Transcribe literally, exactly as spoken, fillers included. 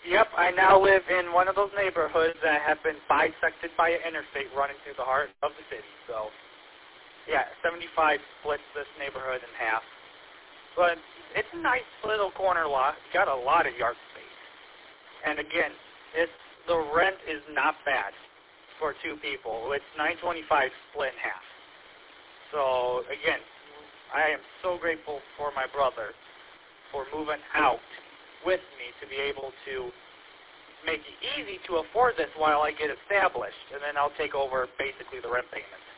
Yep, I now live in one of those neighborhoods that have been bisected by an interstate running through the heart of the city. So, yeah, seventy-five splits this neighborhood in half. But it's a nice little corner lot. It's got a lot of yard space. And again, it's the rent is not bad for two people. It's nine twenty-five split in half. So, again, I am so grateful for my brother for moving out with me to be able to make it easy to afford this while I get established, and then I'll take over basically the rent payments.